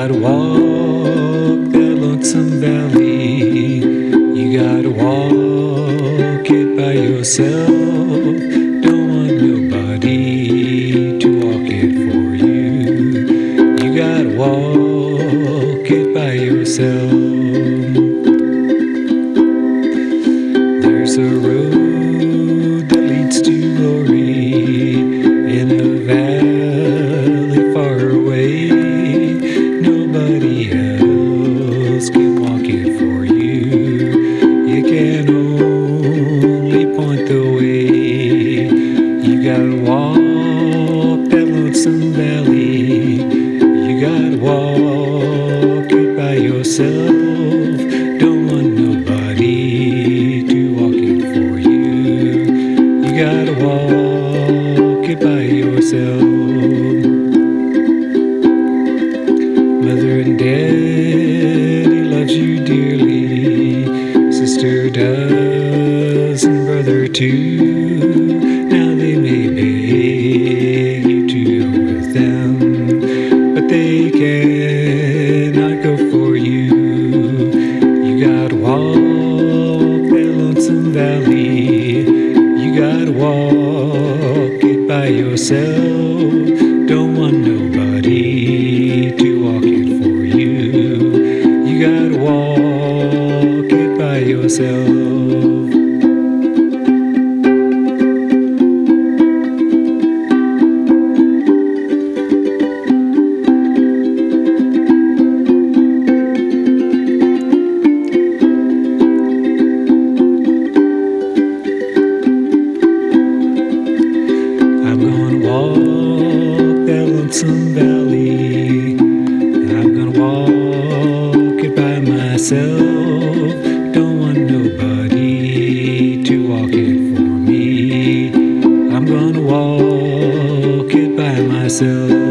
gotta walk that lonesome valley. You gotta walk it by yourself. Don't want nobody to walk it for you. You gotta walk it by yourself. There's a road that leads to glory in a valley far away. Nobody else can walk it for you. You can only point the way. You gotta walk that lonesome valley. You gotta walk it by yourself. Don't want nobody to walk it for you. You gotta walk it by yourself. Mother and Daddy loves you dearly. Sister does and brother too. Now they may beg you to go with them, but they cannot go for you. You gotta walk that lonesome valley. You gotta walk it by yourself. Don't want nobody to walk it for you. You gotta walk it by yourself. I'm gonna walk that lonesome valley. I'm gonna walk it by myself. Don't want nobody to walk it for me. I'm gonna walk it by myself.